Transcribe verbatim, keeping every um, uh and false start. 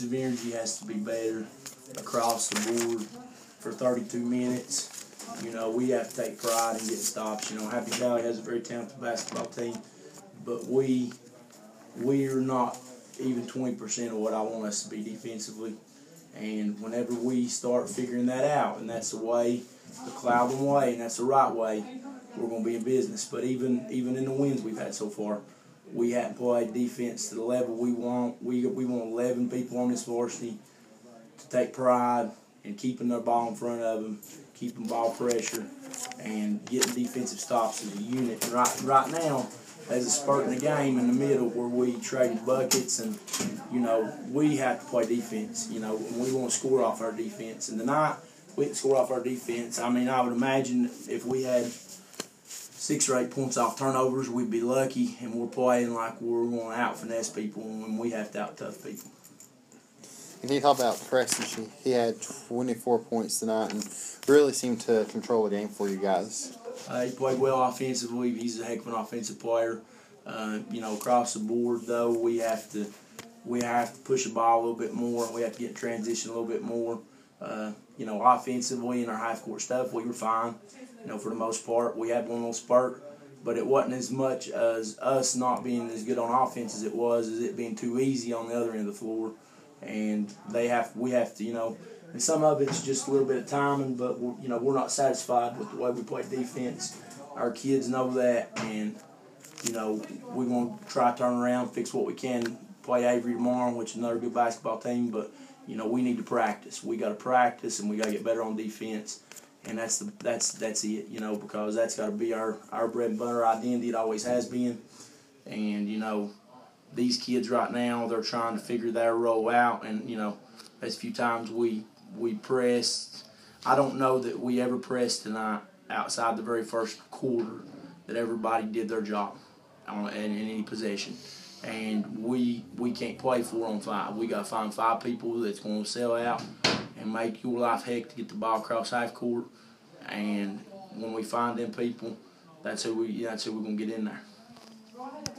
of energy has to be better across the board for thirty-two minutes. You know, we have to take pride in getting stops. You know, Happy Valley has a very talented basketball team, but we we're not even twenty percent of what I want us to be defensively. And whenever we start figuring that out, and that's the way, the Cloudland way, and that's the right way, we're going to be in business. But even even in the wins we've had so far, we haven't played defense to the level we want. We we want eleven people on this varsity to take pride in keeping their ball in front of them, keeping ball pressure, and getting defensive stops as a unit. And right right now, there's a spurt in the game in the middle where we traded buckets, and you know we have to play defense. You know, and we want to score off our defense. And tonight we didn't score off our defense. I mean, I would imagine if we had six or eight points off turnovers, we'd be lucky, and we're playing like we're going to out finesse people when we have to out tough people. And you talk about Preston. He had twenty-four points tonight and really seemed to control the game for you guys. Uh, he played well offensively. He's a heck of an offensive player. Uh, you know, across the board, though, we have to we have to push the ball a little bit more. We have to get in transition a little bit more. Uh, you know, offensively in our half court stuff, we were fine. You know, for the most part, we had one little spurt, but it wasn't as much as us not being as good on offense as it was as it being too easy on the other end of the floor. And they have, we have to, you know, and some of it's just a little bit of timing, but we're, you know, we're not satisfied with the way we play defense. Our kids know that, and you know, we're going to try to turn around, fix what we can, play Avery tomorrow, which is another good basketball team. But you know, we need to practice. We got to practice, and we got to get better on defense. And that's the that's that's it, you know, because that's got to be our our bread and butter identity. It always has been, and you know. These kids right now, they're trying to figure their role out, and you know, there's a few times we we pressed. I don't know that we ever pressed tonight outside the very first quarter that everybody did their job on in, in any possession, and we we can't play four on five. We got to find five people that's going to sell out and make your life heck to get the ball across half court, and when we find them people, that's who we that's who we're going to get in there.